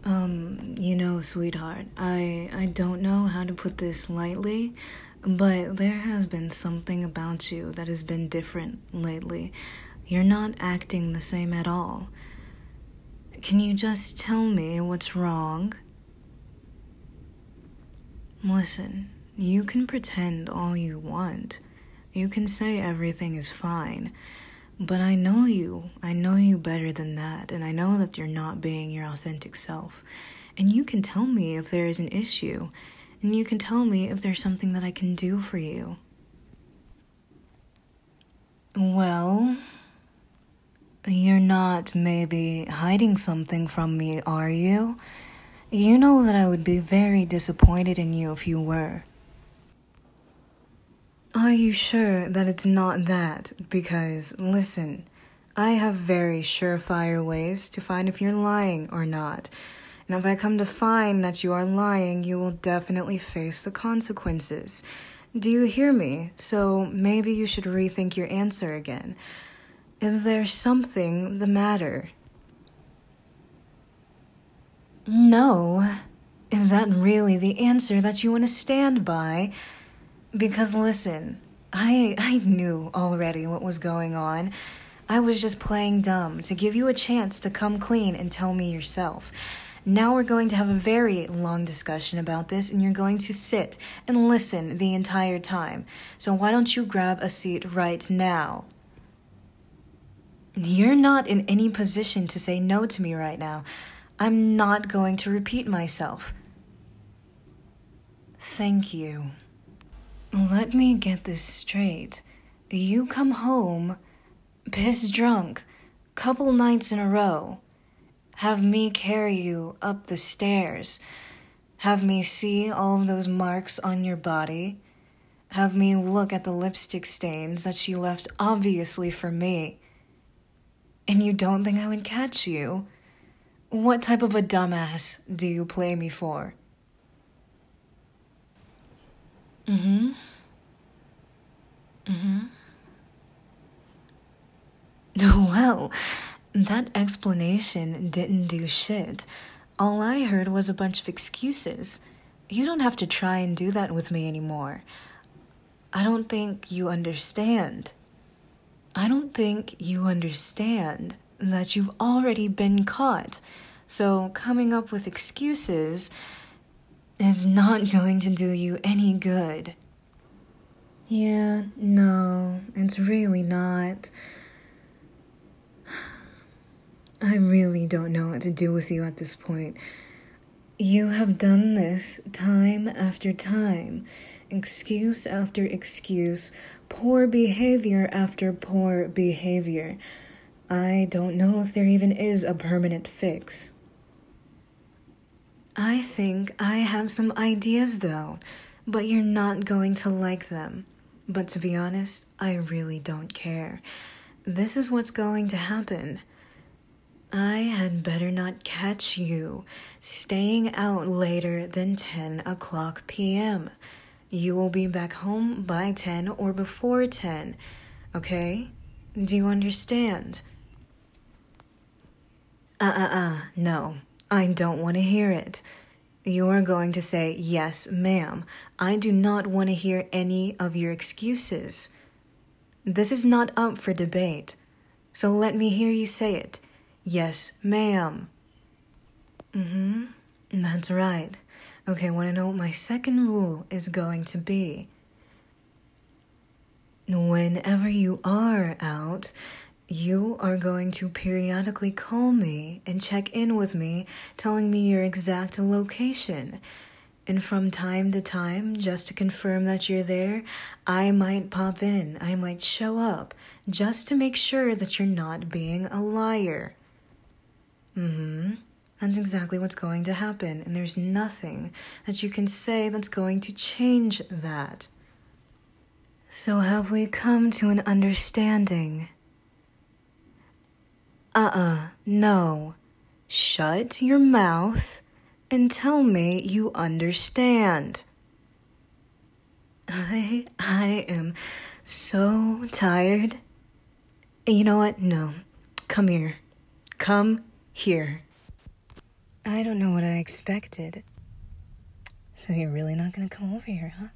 Sweetheart, I don't know how to put this lightly, but there has been something about you that has been different lately. You're not acting the same at all. Can you just tell me what's wrong? Listen, you can pretend all you want. You can say everything is fine. But I know you. I know you better than that, and I know that you're not being your authentic self. And you can tell me if there is an issue, and you can tell me if there's something that I can do for you. Well, you're not maybe hiding something from me, are you? You know that I would be very disappointed in you if you were. Are you sure that it's not that? Because, listen, I have very surefire ways to find if you're lying or not. And if I come to find that you are lying, you will definitely face the consequences. Do you hear me? So maybe you should rethink your answer again. Is there something the matter? No. Is that really the answer that you want to stand by? Because listen, I knew already what was going on. I was just playing dumb to give you a chance to come clean and tell me yourself. Now we're going to have a very long discussion about this, and you're going to sit and listen the entire time. So why don't you grab a seat right now? You're not in any position to say no to me right now. I'm not going to repeat myself. Thank you. Let me get this straight. You come home, piss drunk, couple nights in a row. Have me carry you up the stairs. Have me see all of those marks on your body. Have me look at the lipstick stains that she left obviously for me. And you don't think I would catch you? What type of a dumbass do you play me for? Well, that explanation didn't do shit. All I heard was a bunch of excuses. You don't have to try and do that with me anymore. I don't think you understand. I don't think you understand that you've already been caught. So coming up with excuses is not going to do you any good. Yeah, no, it's really not. I really don't know what to do with you at this point. You have done this time after time, excuse after excuse, poor behavior after poor behavior. I don't know if there even is a permanent fix. I think I have some ideas though, but you're not going to like them. But to be honest, I really don't care. This is what's going to happen. I had better not catch you staying out later than 10 o'clock p.m. You will be back home by 10 or before 10, okay? Do you understand? No, I don't want to hear it. You are going to say, yes, ma'am. I do not want to hear any of your excuses. This is not up for debate, so let me hear you say it. Yes, ma'am. That's right. Okay, want to know what my second rule is going to be? Whenever you are out, you are going to periodically call me and check in with me, telling me your exact location. And from time to time, just to confirm that you're there, I might pop in, I might show up, just to make sure that you're not being a liar. That's exactly what's going to happen, and there's nothing that you can say that's going to change that. So have we come to an understanding? No. Shut your mouth and tell me you understand. I am so tired. You know what? No. Come here. Come here. I don't know what I expected. So you're really not gonna come over here, huh?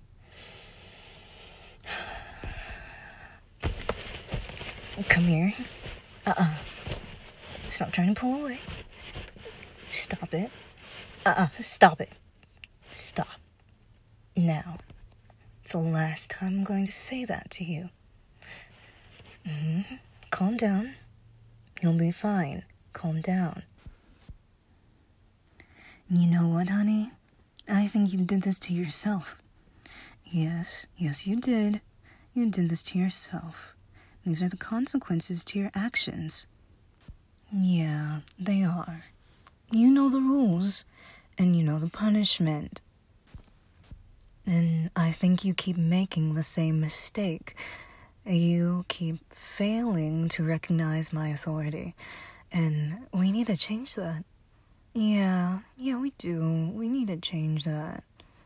Come here. Stop trying to pull away. Stop it. Stop it. Stop. Now. It's the last time I'm going to say that to you. Calm down. You'll be fine. Calm down. You know what, honey? I think you did this to yourself. Yes, you did. You did this to yourself. These are the consequences to your actions. Yeah, they are. You know the rules, and you know the punishment. And I think you keep making the same mistake. You keep failing to recognize my authority, and we need to change that. Yeah, we do. We need to change that.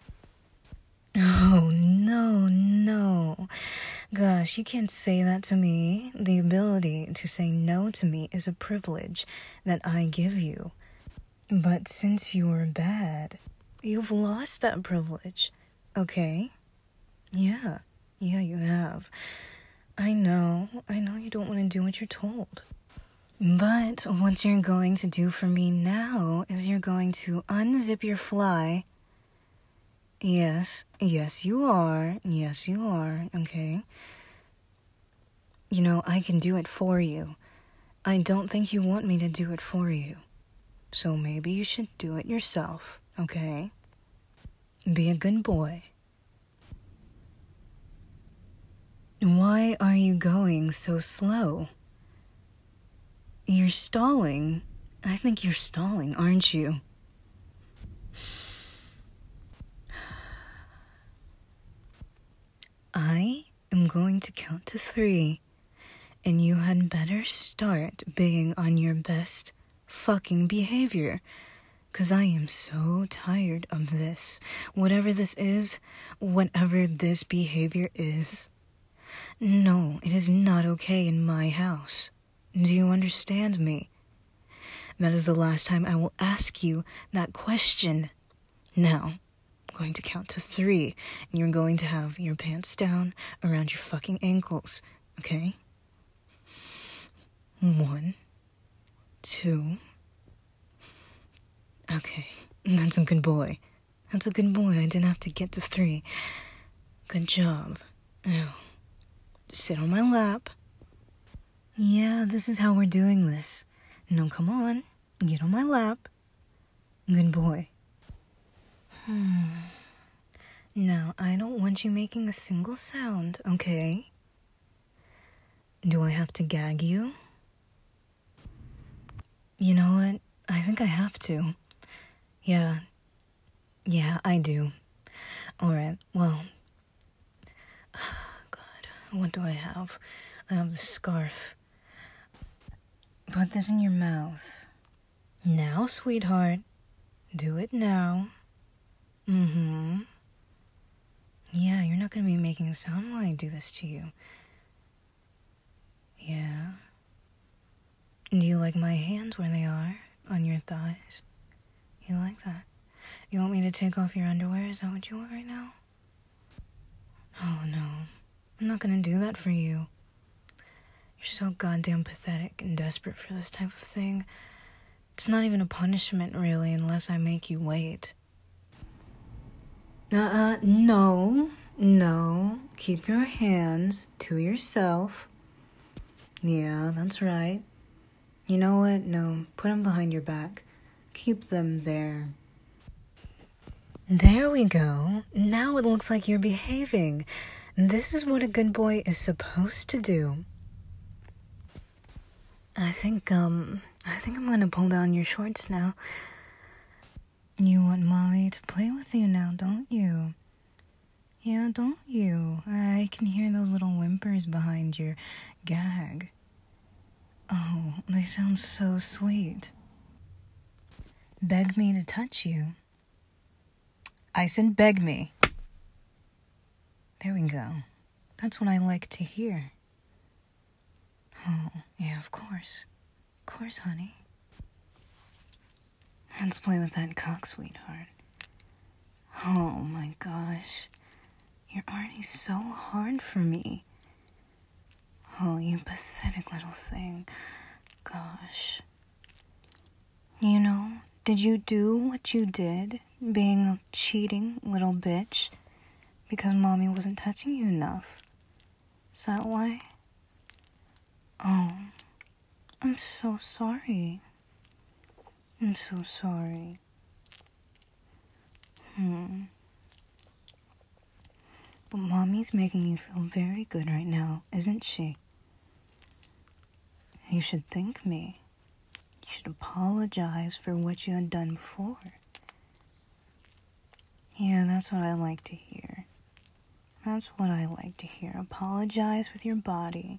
Oh, no. Gosh, you can't say that to me. The ability to say no to me is a privilege that I give you. But since you're bad, you've lost that privilege, okay? Yeah, you have. I know you don't want to do what you're told. But what you're going to do for me now is you're going to unzip your fly. Yes, you are. Yes, you are, okay? You know, I can do it for you. I don't think you want me to do it for you. So maybe you should do it yourself, okay? Be a good boy. Why are you going so slow? You're stalling. I think you're stalling, aren't you? I am going to count to 3, and you had better start being on your best fucking behavior. 'Cause I am so tired of this. Whatever this is, whatever this behavior is. No, it is not okay in my house. Do you understand me? That is the last time I will ask you that question. Now, I'm going to count to 3, and you're going to have your pants down around your fucking ankles, okay? 1, 2. Okay, that's a good boy. That's a good boy. I didn't have to get to 3. Good job. Now, sit on my lap. Yeah, this is how we're doing this. No, come on. Get on my lap. Good boy. Now, I don't want you making a single sound, okay? Do I have to gag you? You know what? I think I have to. Yeah, I do. Alright, well. God, what do I have? I have the scarf. Put this in your mouth. Now, sweetheart. Do it now. Yeah, you're not gonna be making a sound while I do this to you. Yeah. Do you like my hands where they are? On your thighs? You like that? You want me to take off your underwear? Is that what you want right now? Oh, no. I'm not gonna do that for you. You're so goddamn pathetic and desperate for this type of thing. It's not even a punishment, really, unless I make you wait. No. Keep your hands to yourself. Yeah, that's right. You know what? No, put them behind your back. Keep them there. There we go. Now it looks like you're behaving. This is what a good boy is supposed to do. I think I'm gonna pull down your shorts now. You want mommy to play with you now, don't you? Yeah, don't you? I can hear those little whimpers behind your gag. Oh, they sound so sweet. Beg me to touch you. I said beg me. There we go. That's what I like to hear. Oh, yeah, of course. Of course, honey. Let's play with that cock, sweetheart. Oh my gosh. You're already so hard for me. Oh, you pathetic little thing. Gosh. You know, did you do what you did, being a cheating little bitch, because mommy wasn't touching you enough? Is that why? Oh, I'm so sorry. I'm so sorry. But mommy's making you feel very good right now, isn't she? You should thank me. You should apologize for what you had done before. Yeah, that's what I like to hear. That's what I like to hear. Apologize with your body.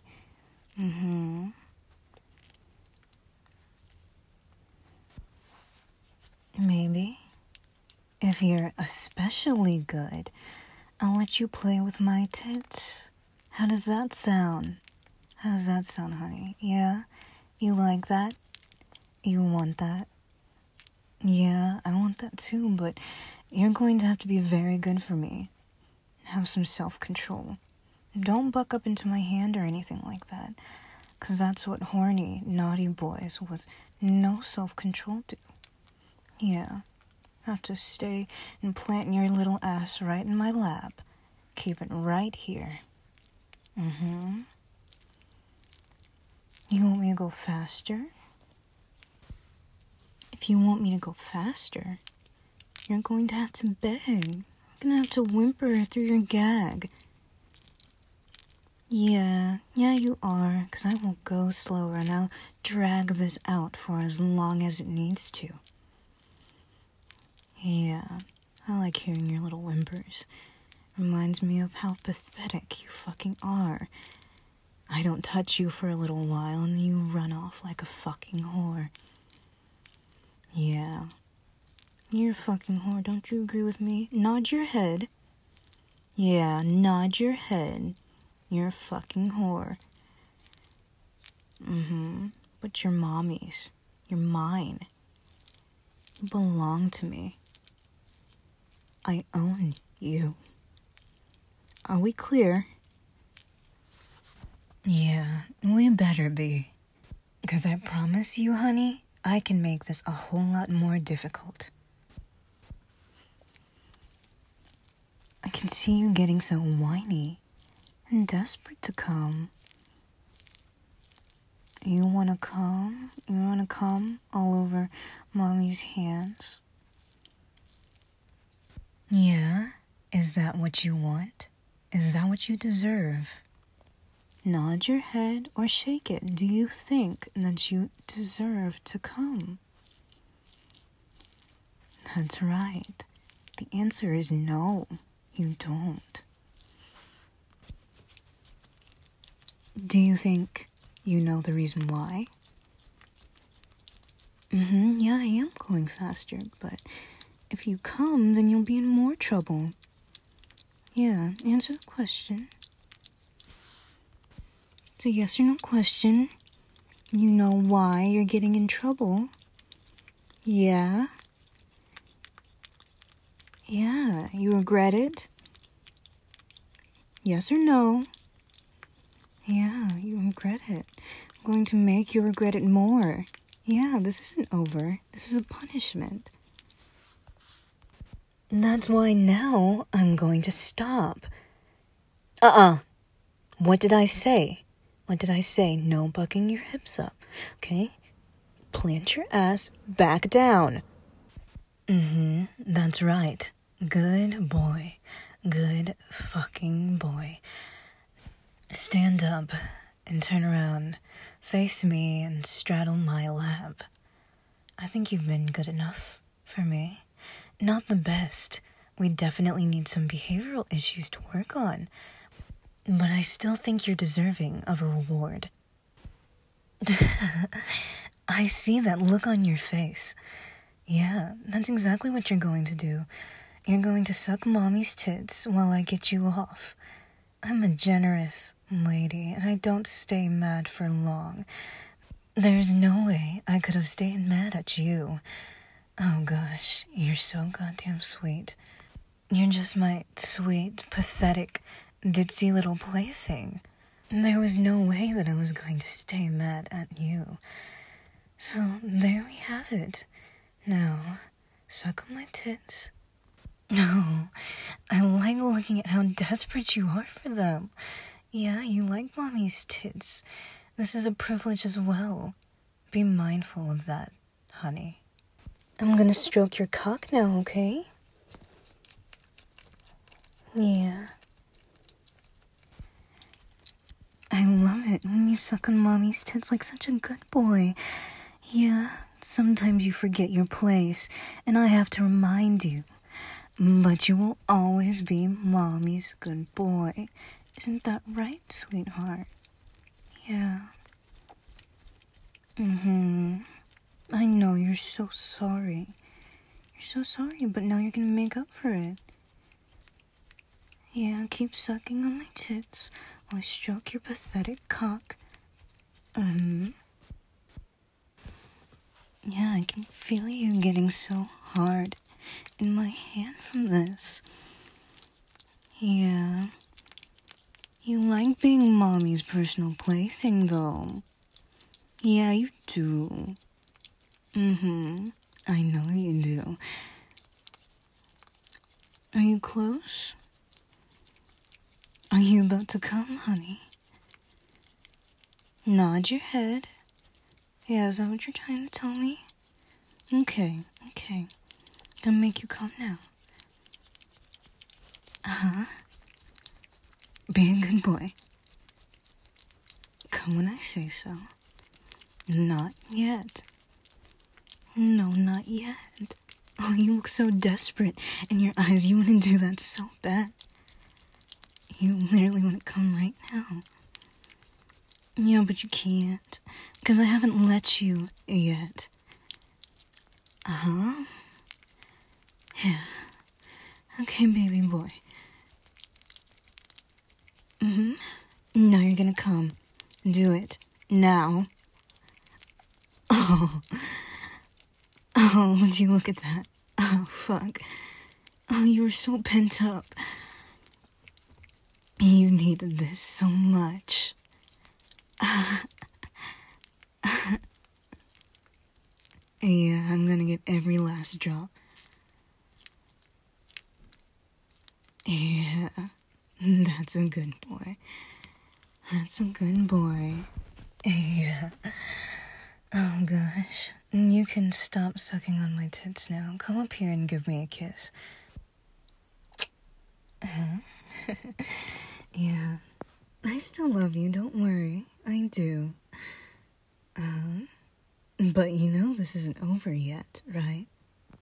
Maybe, if you're especially good, I'll let you play with my tits. How does that sound? How does that sound, honey? Yeah? You like that? You want that? Yeah, I want that too, but you're going to have to be very good for me. Have some self-control. Don't buck up into my hand or anything like that, 'cause that's what horny, naughty boys with no self-control do. Yeah, have to stay and plant your little ass right in my lap. Keep it right here. You want me to go faster? If you want me to go faster, you're going to have to beg. You're going to have to whimper through your gag. Yeah, you are, 'cause I will go slower and I'll drag this out for as long as it needs to. Yeah, I like hearing your little whimpers. Reminds me of how pathetic you fucking are. I don't touch you for a little while and you run off like a fucking whore. Yeah. You're a fucking whore, don't you agree with me? Nod your head. Yeah, nod your head. You're a fucking whore. But you're mommy's. You're mine. You belong to me. I own you. Are we clear? Yeah, we better be. 'Cause I promise you, honey, I can make this a whole lot more difficult. I can see you getting so whiny and desperate to come. You wanna come? You wanna come all over mommy's hands? Yeah? Is that what you want? Is that what you deserve? Nod your head or shake it. Do you think that you deserve to come? That's right. The answer is no, you don't. Do you think you know the reason why? Yeah, I am going faster, but if you come, then you'll be in more trouble. Yeah, answer the question. It's a yes or no question. You know why you're getting in trouble? Yeah? Yeah, you regret it? Yes or no? Yeah, you regret it. I'm going to make you regret it more. Yeah, this isn't over. This is a punishment. That's why now I'm going to stop. What did I say? What did I say? No bucking your hips up, okay? Plant your ass back down. That's right. Good boy. Good fucking boy. Stand up and turn around. Face me and straddle my lap. I think you've been good enough for me. Not the best. We definitely need some behavioral issues to work on. But I still think you're deserving of a reward. I see that look on your face. Yeah, that's exactly what you're going to do. You're going to suck mommy's tits while I get you off. I'm a generous lady, and I don't stay mad for long. There's no way I could have stayed mad at you. Oh gosh, you're so goddamn sweet. You're just my sweet, pathetic, ditzy little plaything. There was no way that I was going to stay mad at you. So there we have it. Now, suck on my tits. No, I like looking at how desperate you are for them. Yeah, you like mommy's tits. This is a privilege as well. Be mindful of that, honey. I'm gonna stroke your cock now, okay? Yeah. I love it when you suck on mommy's tits like such a good boy. Yeah, sometimes you forget your place, and I have to remind you. But you will always be mommy's good boy. Isn't that right, sweetheart? Yeah. I know you're so sorry. You're so sorry, but now you're gonna make up for it. Yeah, keep sucking on my tits while I stroke your pathetic cock. Yeah, I can feel you getting so hard in my hand from this. Yeah. You like being mommy's personal plaything, though. Yeah, you do. I know you do. Are you close? Are you about to come, honey? Nod your head. Yeah, is that what you're trying to tell me? Okay. Gonna make you come now. Be a good boy. Come when I say so. Not yet. No, not yet. Oh, you look so desperate in your eyes. You want to do that so bad. You literally want to come right now. Yeah, but you can't. Because I haven't let you yet. Yeah. Okay, baby boy. Now you're gonna come. Do it. Now. Oh, would you look at that? Oh, fuck. Oh, you were so pent up. You needed this so much. Yeah, I'm gonna get every last drop. Yeah, that's a good boy. That's a good boy. Yeah. Oh gosh. You can stop sucking on my tits now. Come up here and give me a kiss. Yeah. I still love you, don't worry. I do. But you know this isn't over yet, right?